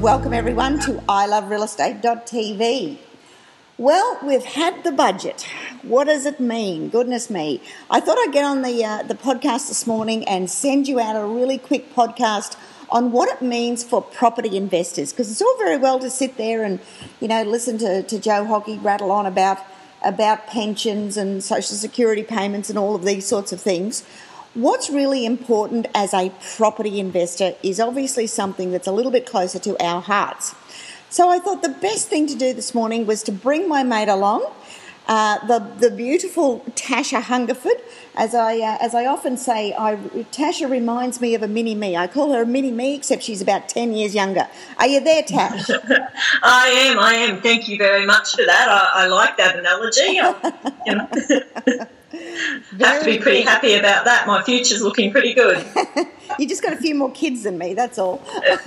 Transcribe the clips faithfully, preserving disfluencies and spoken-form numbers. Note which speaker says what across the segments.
Speaker 1: Welcome everyone to I Love Real Estate dot T V. Well, we've had the budget. What does it mean? Goodness me. I thought I'd get on the uh, the podcast this morning and send you out a really quick podcast on what it means for property investors, because it's all very well to sit there and, you know, listen to, to Joe Hockey rattle on about about pensions and social security payments and all of these sorts of things. What's really important as a property investor is obviously something that's a little bit closer to our hearts. So I thought the best thing to do this morning was to bring my mate along, uh, the the beautiful Tasha Hungerford. As I uh, as I often say, I, Tasha reminds me of a mini me. I call her a mini me, except she's about ten years younger. Are you there, Tash?
Speaker 2: I am. I am. Thank you very much for that. I, I like that analogy. I, you know. Have to be pretty good. Happy about that. My future's looking pretty good.
Speaker 1: You just got a few more kids than me, that's all.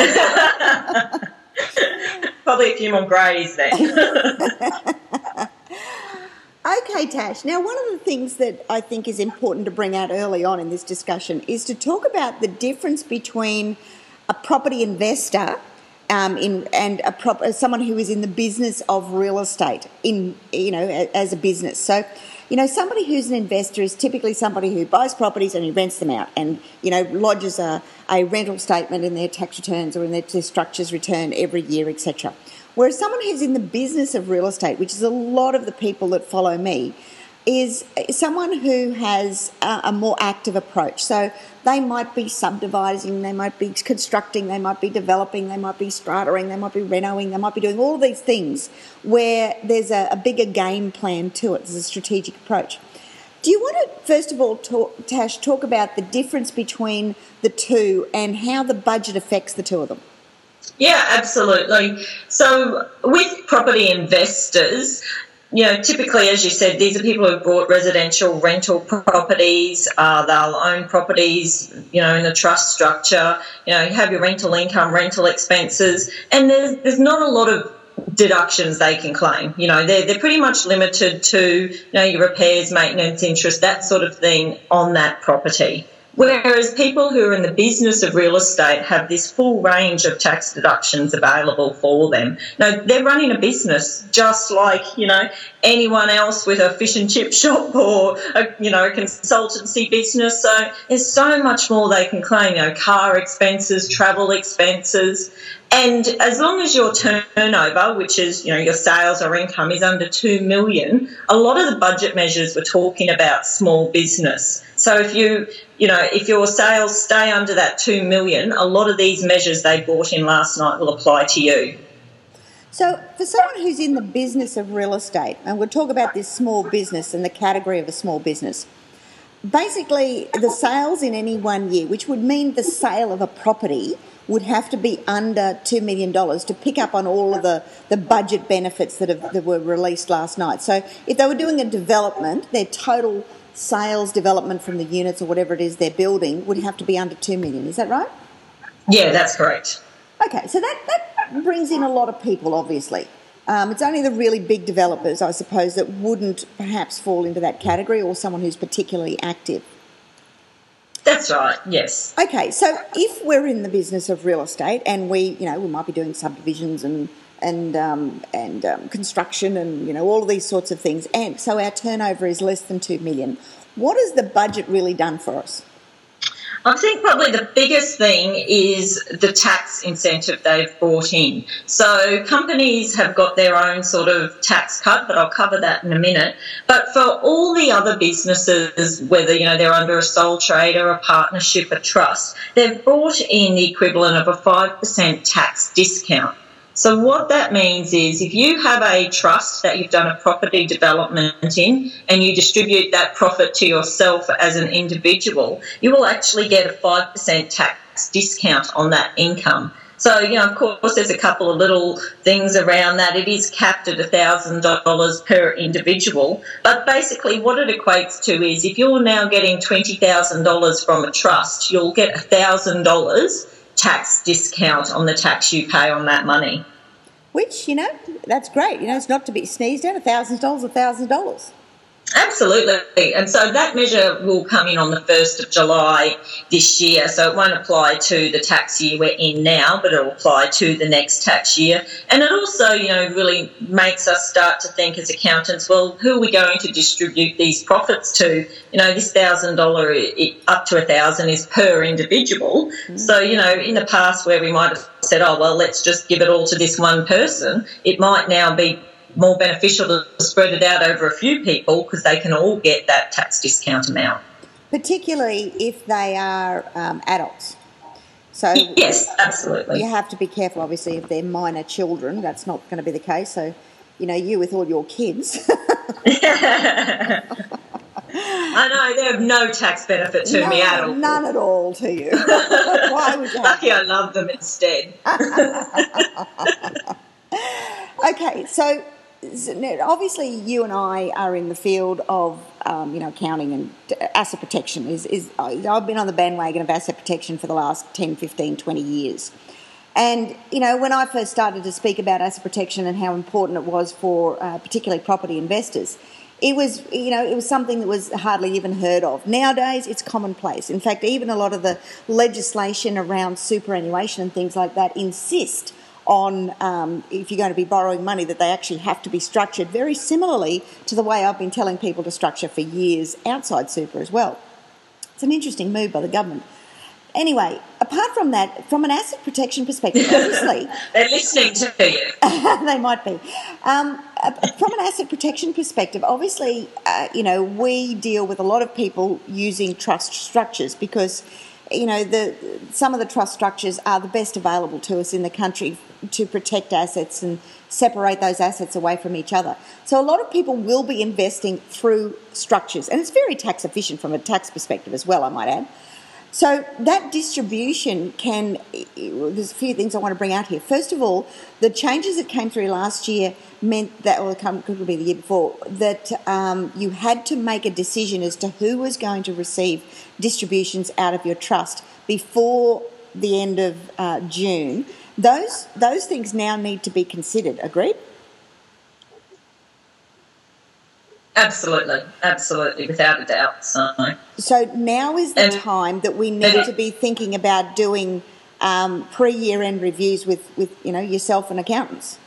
Speaker 2: Probably a few more greys then.
Speaker 1: Okay, Tash. Now, one of the things that I think is important to bring out early on in this discussion is to talk about the difference between a property investor um, in and a prop, someone who is in the business of real estate, in you know, as a business. So, you know, somebody who's an investor is typically somebody who buys properties and he rents them out and, you know, lodges a, a rental statement in their tax returns or in their, their structures return every year, et cetera. Whereas someone who's in the business of real estate, which is a lot of the people that follow me, is someone who has a, a more active approach. So they might be subdividing, they might be constructing, they might be developing, they might be strataing, they might be renoing, they might be doing all these things where there's a, a bigger game plan to it. There's a strategic approach. Do you want to, first of all, talk, Tash, talk about the difference between the two and how the budget affects the two of them?
Speaker 2: Yeah, absolutely. So with property investors, you know, typically, as you said, these are people who've bought residential rental properties. Uh, they'll own properties, you know, in a trust structure. You know, you have your rental income, rental expenses, and there's there's not a lot of deductions they can claim. You know, they're they're pretty much limited to, you know, your repairs, maintenance, interest, that sort of thing on that property. Whereas people who are in the business of real estate have this full range of tax deductions available for them. Now, they're running a business just like, you know, anyone else with a fish and chip shop or, a, you know, a consultancy business. So there's so much more they can claim, you know, car expenses, travel expenses. And as long as your turnover, which is, you know, your sales or income, is under two million dollars, a lot of the budget measures we're talking about small business. So if you, you know, if your sales stay under that two million dollars, a lot of these measures they brought in last night will apply to you.
Speaker 1: So for someone who's in the business of real estate, and we'll talk about this small business and the category of a small business, basically the sales in any one year, which would mean the sale of a property, would have to be under two million dollars to pick up on all of the, the budget benefits that, have, that were released last night. So if they were doing a development, their total sales development from the units or whatever it is they're building would have to be under two million dollars. Is that right?
Speaker 2: Yeah, that's correct.
Speaker 1: Okay, so that, that brings in a lot of people, obviously. Um, it's only the really big developers, I suppose, that wouldn't perhaps fall into that category, or someone who's particularly active.
Speaker 2: That's right, yes.
Speaker 1: Okay, so if we're in the business of real estate and we, you know, we might be doing subdivisions and and um, and um, construction and, you know, all of these sorts of things, and so our turnover is less than two million dollars, what has the budget really done for us?
Speaker 2: I think probably the biggest thing is the tax incentive they've brought in. So companies have got their own sort of tax cut, but I'll cover that in a minute. But for all the other businesses, whether, you know, they're under a sole trader, a partnership, a trust, they've brought in the equivalent of a five percent tax discount. So what that means is if you have a trust that you've done a property development in and you distribute that profit to yourself as an individual, you will actually get a five percent tax discount on that income. So, you know, of course, there's a couple of little things around that. It is capped at one thousand dollars per individual. But basically what it equates to is if you're now getting twenty thousand dollars from a trust, you'll get one thousand dollars tax discount on the tax you pay on that money.
Speaker 1: Which, you know, that's great. You know, it's not to be sneezed at. one thousand dollars, one thousand dollars.
Speaker 2: Absolutely. And so that measure will come in on the first of July this year. So it won't apply to the tax year we're in now, but it will apply to the next tax year. And it also, you know, really makes us start to think as accountants, well, who are we going to distribute these profits to? You know, this one thousand dollars up to one thousand dollars is per individual. Mm. So, you know, in the past where we might have said, oh, well, let's just give it all to this one person, it might now be more beneficial to spread it out over a few people because they can all get that tax discount amount.
Speaker 1: Particularly if they are um, adults. So
Speaker 2: yes, absolutely.
Speaker 1: You have to be careful, obviously, if they're minor children. That's not going to be the case. So, you know, you with all your kids.
Speaker 2: I know, they have no tax benefit to
Speaker 1: no,
Speaker 2: me at all.
Speaker 1: None at all to you. Why would you have
Speaker 2: Lucky I love them instead.
Speaker 1: Okay, so obviously you and I are in the field of, um, you know, accounting and asset protection. Is, is I've been on the bandwagon of asset protection for the last ten, fifteen, twenty years. And, you know, when I first started to speak about asset protection and how important it was for uh, particularly property investors, it was, you know, it was something that was hardly even heard of. Nowadays, it's commonplace. In fact, even a lot of the legislation around superannuation and things like that insist on, um, if you're going to be borrowing money, that they actually have to be structured very similarly to the way I've been telling people to structure for years outside super as well. It's an interesting move by the government. Anyway, apart from that, from an asset protection perspective, obviously...
Speaker 2: They're listening to you.
Speaker 1: They might be. Um, from an asset protection perspective, obviously, uh, you know, we deal with a lot of people using trust structures because, you know, the some of the trust structures are the best available to us in the country to protect assets and separate those assets away from each other. So a lot of people will be investing through structures, and it's very tax efficient from a tax perspective as well, I might add. So that distribution can, there's a few things I want to bring out here. First of all, the changes that came through last year meant that, or it could be the year before, that um, you had to make a decision as to who was going to receive distributions out of your trust before the end of uh, June. Those, those things now need to be considered, agreed?
Speaker 2: Absolutely, absolutely, without a doubt. So,
Speaker 1: so now is the
Speaker 2: and,
Speaker 1: time that we need to be thinking about doing um, pre-year end reviews with, with you know yourself and accountants.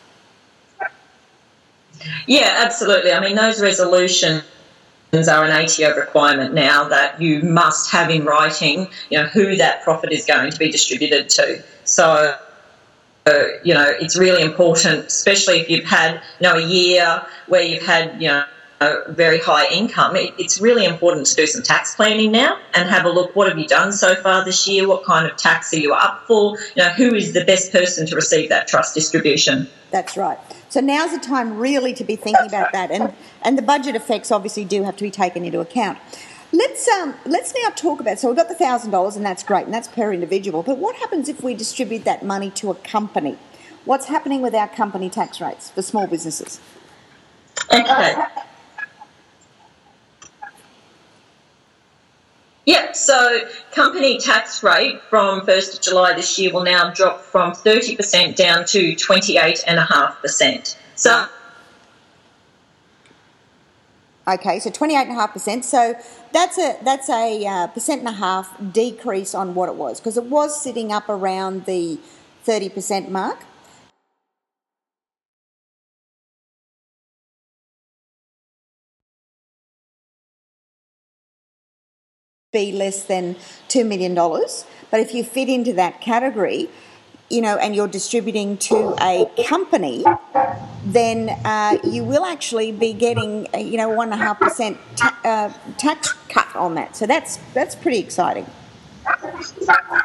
Speaker 2: Yeah, absolutely. I mean, those resolutions are an A T O requirement now that you must have in writing, you know, who that profit is going to be distributed to. So, uh, you know, it's really important, especially if you've had, you know, a year where you've had, you know, very high income. It, it's really important to do some tax planning now and have a look, what have you done so far this year? What kind of tax are you up for? You know, who is the best person to receive that trust distribution?
Speaker 1: That's right. So now's the time really to be thinking about that. And, and the budget effects obviously do have to be taken into account. Let's um, let's now talk about, so we've got the one thousand dollars and that's great and that's per individual, but what happens if we distribute that money to a company? What's happening with our company tax rates for small businesses?
Speaker 2: Okay. Yep, so company tax rate from first of July this year will now drop from thirty percent down to twenty-eight point five percent. So,
Speaker 1: okay, so twenty-eight point five percent. So that's a that's a uh, percent and a half decrease on what it was, because it was sitting up around the thirty percent mark. Be less than two million dollars. But if you fit into that category, you know, and you're distributing to a company, then uh, you will actually be getting, uh, you know, one point five percent ta- uh, tax cut on that. So that's that's pretty exciting. Tash,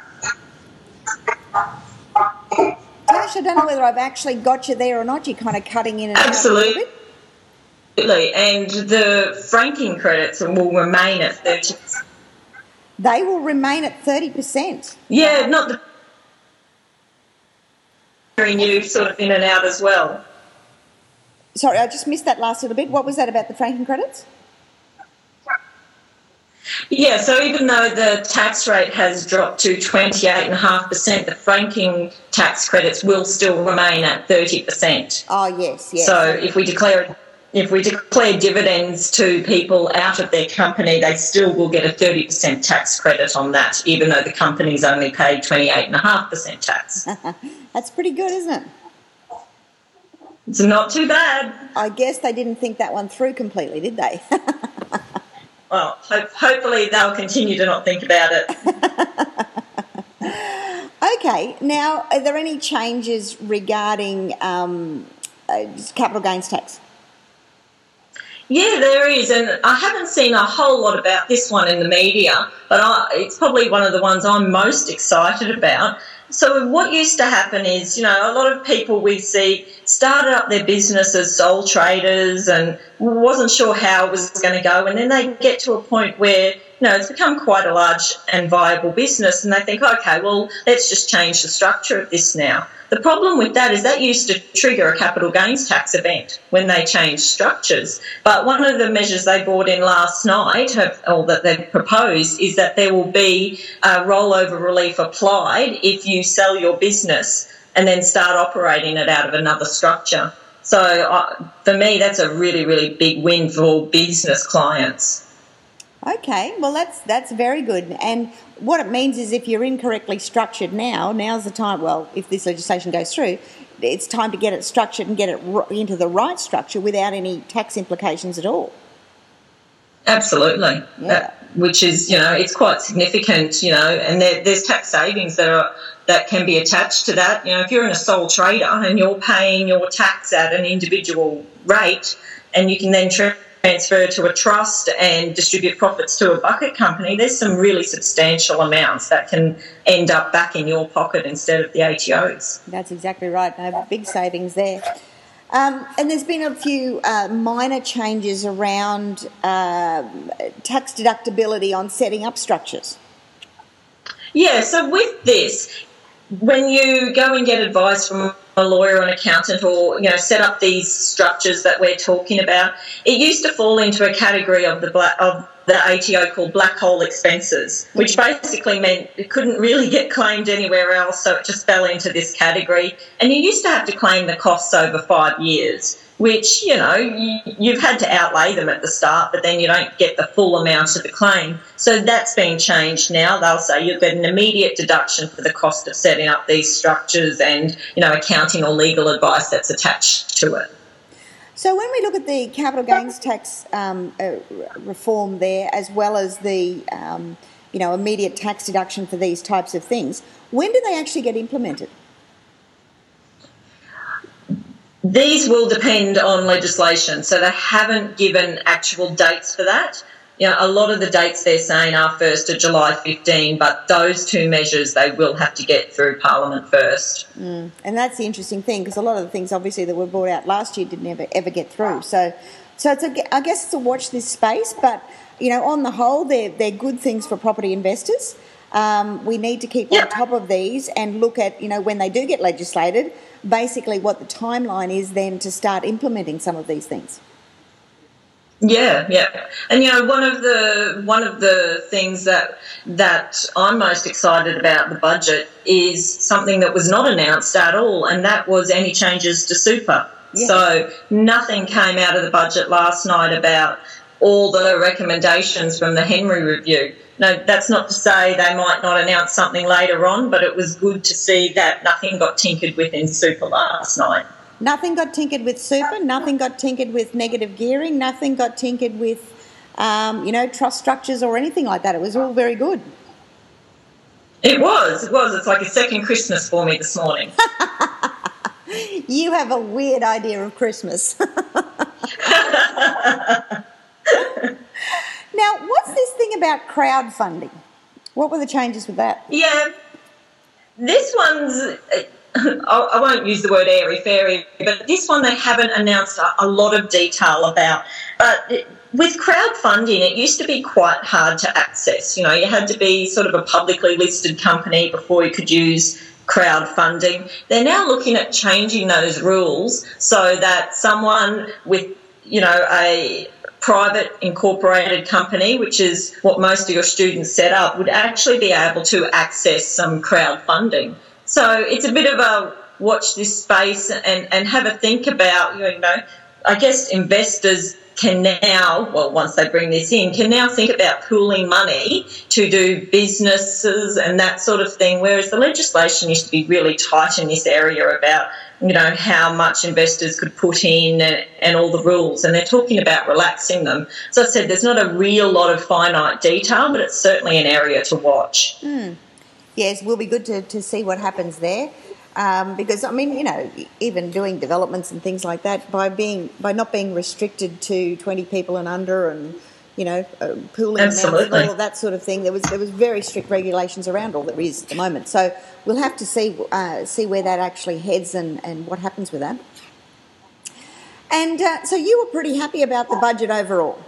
Speaker 1: I don't know whether I've actually got you there or not. You're kind of cutting in and
Speaker 2: absolutely.
Speaker 1: out a little bit.
Speaker 2: Absolutely, and the franking credits will remain at thirty percent.
Speaker 1: They will remain at thirty percent.
Speaker 2: Yeah, not the hearing you sort of in and out as well.
Speaker 1: Sorry, I just missed that last little bit. What was that about the franking credits?
Speaker 2: Yeah, so even though the tax rate has dropped to twenty-eight point five percent, the franking tax credits will still remain at thirty percent.
Speaker 1: Oh, yes, yes.
Speaker 2: So if we declare if we declare dividends to people out of their company, they still will get a thirty percent tax credit on that, even though the company's only paid twenty-eight point five percent tax.
Speaker 1: That's pretty good, isn't it?
Speaker 2: It's not too bad.
Speaker 1: I guess they didn't think that one through completely, did they?
Speaker 2: Well, ho- hopefully they'll continue to not think about it.
Speaker 1: Okay, now, are there any changes regarding um, uh, capital gains tax?
Speaker 2: Yeah, there is, and I haven't seen a whole lot about this one in the media, but I, it's probably one of the ones I'm most excited about. So what used to happen is, you know, a lot of people we see started up their business as sole traders and wasn't sure how it was going to go, and then they get to a point where, you know, it's become quite a large and viable business, and they think, okay, well, let's just change the structure of this now. The problem with that is that used to trigger a capital gains tax event when they changed structures. But one of the measures they brought in last night, have, or that they've proposed, is that there will be a rollover relief applied if you sell your business and then start operating it out of another structure. So uh, for me, that's a really, really big win for business clients.
Speaker 1: Okay, well, that's that's very good. And what it means is if you're incorrectly structured now, now's the time, well, if this legislation goes through, it's time to get it structured and get it into the right structure without any tax implications at all.
Speaker 2: Absolutely.
Speaker 1: Yeah.
Speaker 2: That, which is, you know, it's quite significant, you know, and there, there's tax savings that are that can be attached to that. You know, if you're in a sole trader and you're paying your tax at an individual rate and you can then tra- transfer to a trust and distribute profits to a bucket company, there's some really substantial amounts that can end up back in your pocket instead of the A T Os.
Speaker 1: That's exactly right. No, big savings there. Um, and there's been a few uh, minor changes around uh, tax deductibility on setting up structures.
Speaker 2: Yeah, so with this, when you go and get advice from a lawyer or an accountant or, you know, set up these structures that we're talking about, it used to fall into a category of the black, of the A T O called black hole expenses, which basically meant it couldn't really get claimed anywhere else, so it just fell into this category. And you used to have to claim the costs over five years, which, you know, you, you've had to outlay them at the start, but then you don't get the full amount of the claim. So that's been changed now. They'll say you'll get an immediate deduction for the cost of setting up these structures and, you know, accounting or legal advice that's attached to it.
Speaker 1: So when we look at the capital gains tax um, uh, reform there, as well as the, um, you know, immediate tax deduction for these types of things, when do they actually get implemented?
Speaker 2: These will depend on legislation, so they haven't given actual dates for that. You know, a lot of the dates they're saying are first of July fifteen, but those two measures they will have to get through Parliament first.
Speaker 1: Mm. And that's the interesting thing, because a lot of the things obviously that were brought out last year didn't ever ever get through. So, so it's a, I guess it's a watch this space, but you know, on the whole, they're they're good things for property investors. Um, we need to keep yep. on top of these and look at, you know, when they do get legislated, basically what the timeline is then to start implementing some of these things.
Speaker 2: Yeah, yeah, and you know, one of the one of the things that that I'm most excited about the budget is something that was not announced at all, and that was any changes to super. Yeah. So nothing came out of the budget last night about all the recommendations from the Henry Review. No, that's not to say they might not announce something later on, but it was good to see that nothing got tinkered with in super last night.
Speaker 1: Nothing got tinkered with super, nothing got tinkered with negative gearing, nothing got tinkered with, um, you know, trust structures or anything like that. It was all very good.
Speaker 2: It was, it was. It's like a second Christmas for me this morning.
Speaker 1: You have a weird idea of Christmas. Now, what's this thing about crowdfunding? What were the changes with that?
Speaker 2: Yeah, this one's... I won't use the word airy-fairy, but this one they haven't announced a lot of detail about. But with crowdfunding, it used to be quite hard to access. You know, you had to be sort of a publicly listed company before you could use crowdfunding. They're now looking at changing those rules so that someone with, you know, a private incorporated company, which is what most of your students set up, would actually be able to access some crowdfunding. So it's a bit of a watch this space and, and have a think about, you know, I guess investors can now, well, once they bring this in, can now think about pooling money to do businesses and that sort of thing, whereas the legislation used to be really tight in this area about, you know, how much investors could put in and, and all the rules, and they're talking about relaxing them. So I said there's not a real lot of finite detail, but it's certainly an area to watch.
Speaker 1: Mm. Yes, will be good to, to see what happens there. Um, because, I mean, you know, even doing developments and things like that, by being by not being restricted to twenty people and under and, you know, uh, pooling amounts and all of that sort of thing, there was there was very strict regulations around all there is at the moment. So we'll have to see uh, see where that actually heads and, and what happens with that. And uh, so you were pretty happy about the budget overall?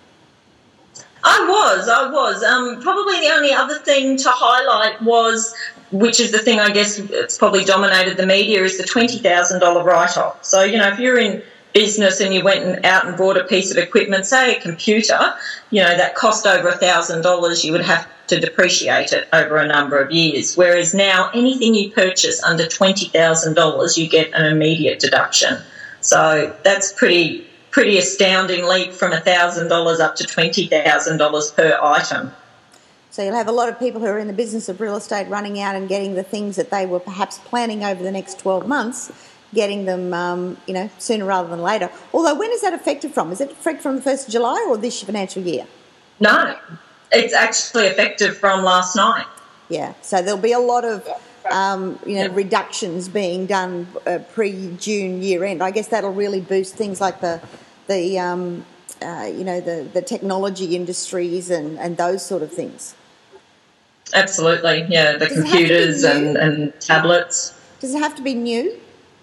Speaker 2: I was, I was. Um, probably the only other thing to highlight was, which is the thing I guess it's probably dominated the media, is the twenty thousand dollars write-off. So, you know, if you're in business and you went and out and bought a piece of equipment, say a computer, you know, that cost over one thousand dollars, you would have to depreciate it over a number of years. Whereas now anything you purchase under twenty thousand dollars, you get an immediate deduction. So that's pretty... pretty astounding leap from one thousand dollars up to twenty thousand dollars per item.
Speaker 1: So you'll have a lot of people who are in the business of real estate running out and getting the things that they were perhaps planning over the next twelve months, getting them, um, you know, sooner rather than later. Although, when is that effective from? Is it effective from the first of July or this financial year?
Speaker 2: No, it's actually effective from last night.
Speaker 1: Yeah, so there'll be a lot of... Um, you know, reductions being done uh, pre-June year end. I guess that'll really boost things like the, the um, uh, you know, the, the technology industries and, and those sort of things.
Speaker 2: Absolutely, yeah, the
Speaker 1: Does
Speaker 2: computers and, and tablets.
Speaker 1: Does it have to be new?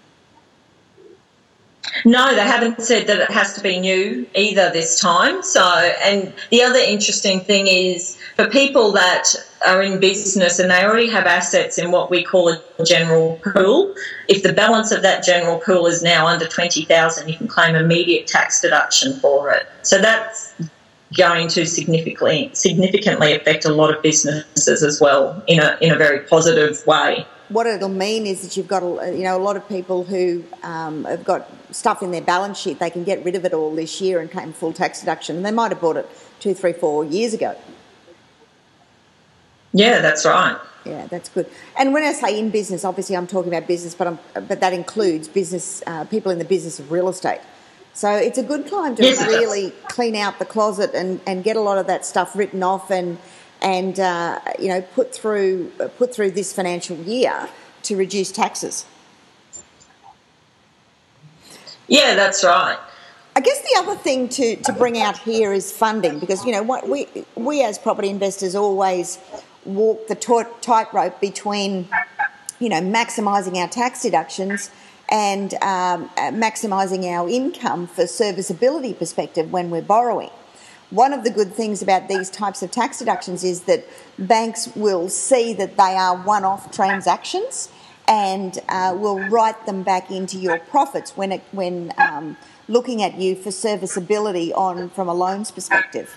Speaker 2: No, they haven't said that it has to be new either this time. So, and the other interesting thing is for people that are in business and they already have assets in what we call a general pool, if the balance of that general pool is now under twenty thousand dollars, you can claim immediate tax deduction for it. So that's going to significantly significantly affect a lot of businesses as well in a in a very positive way.
Speaker 1: What it'll mean is that you've got, you know, a lot of people who um, have got stuff in their balance sheet, they can get rid of it all this year and claim full tax deduction. And they might have bought it two, three, four years ago.
Speaker 2: Yeah, that's right.
Speaker 1: Yeah, that's good. And when I say in business, obviously I'm talking about business, but I'm, but that includes business uh, people in the business of real estate. So it's a good time to
Speaker 2: yes,
Speaker 1: really clean out the closet and, and get a lot of that stuff written off and and uh, you know put through put through this financial year to reduce taxes.
Speaker 2: Yeah, that's right.
Speaker 1: I guess the other thing to, to bring out here is funding, because you know what we we as property investors always walk the tightrope between you know maximising our tax deductions and um, maximising our income for serviceability perspective when we're borrowing. One of the good things about these types of tax deductions is that banks will see that they are one-off transactions and uh, will write them back into your profits when it, when um, looking at you for serviceability on from a loans perspective.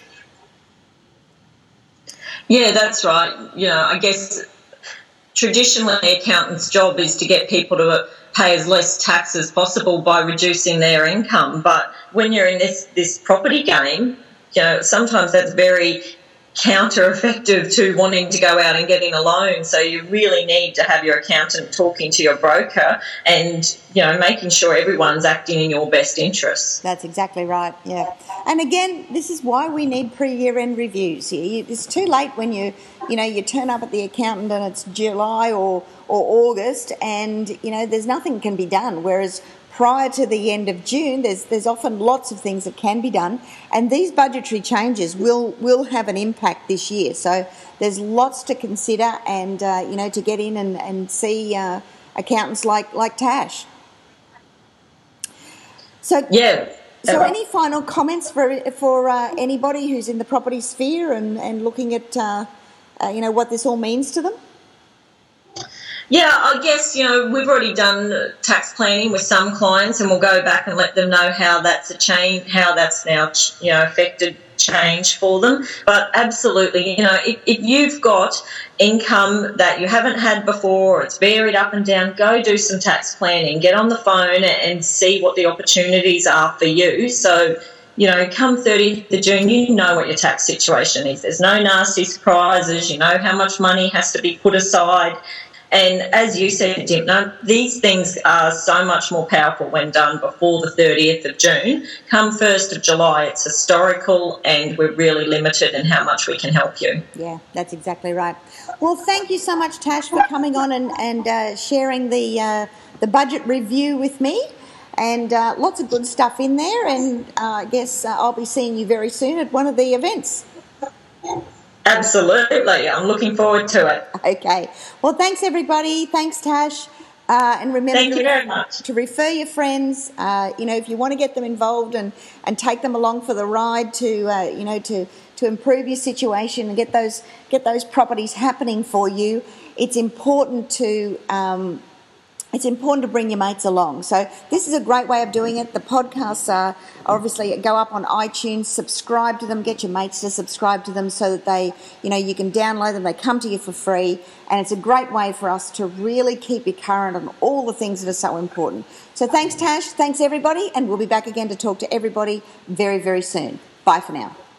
Speaker 2: Yeah, that's right. You know, I guess traditionally an accountant's job is to get people to pay as less tax as possible by reducing their income. But when you're in this, this property game, you know, sometimes that's very counter-effective to wanting to go out and getting a loan. So you really need to have your accountant talking to your broker and, you know, making sure everyone's acting in your best interests.
Speaker 1: That's exactly right, yeah. And again, this is why we need pre-year-end reviews. It's too late when you, you know, you turn up at the accountant and it's July or, or August and, you know, there's nothing can be done, whereas prior to the end of June, there's there's often lots of things that can be done, and these budgetary changes will will have an impact this year. So there's lots to consider, and uh, you know, to get in and and see uh, accountants like like Tash. So
Speaker 2: yeah.
Speaker 1: So any final comments for for uh, anybody who's in the property sphere and and looking at uh, uh, you know what this all means to them?
Speaker 2: Yeah, I guess, you know, we've already done tax planning with some clients and we'll go back and let them know how that's a change, how that's now, you know, affected change for them. But absolutely, you know, if, if you've got income that you haven't had before, it's varied up and down, go do some tax planning, get on the phone and see what the opportunities are for you. So, you know, come thirtieth of June, you know what your tax situation is. There's no nasty surprises. You know how much money has to be put aside. And as you said, Dipna, these things are so much more powerful when done before the thirtieth of June. Come first of July, it's historical and we're really limited in how much we can help you.
Speaker 1: Yeah, that's exactly right. Well, thank you so much, Tash, for coming on and, and uh, sharing the, uh, the budget review with me. And uh, lots of good stuff in there. And uh, I guess uh, I'll be seeing you very soon at one of the events.
Speaker 2: Absolutely. I'm looking forward to it.
Speaker 1: Okay. Well, thanks, everybody. Thanks, Tash. Uh, and remember
Speaker 2: Thank
Speaker 1: to,
Speaker 2: you very much.
Speaker 1: to refer your friends. Uh, you know, if you want to get them involved and, and take them along for the ride to, uh, you know, to, to improve your situation and get those get those properties happening for you, it's important to um, it's important to bring your mates along. So this is a great way of doing it. The podcasts are obviously go up on iTunes. Subscribe to them. Get your mates to subscribe to them so that they, you know, you can download them. They come to you for free, and it's a great way for us to really keep you current on all the things that are so important. So thanks, Tash. Thanks, everybody, and we'll be back again to talk to everybody very, very soon. Bye for now.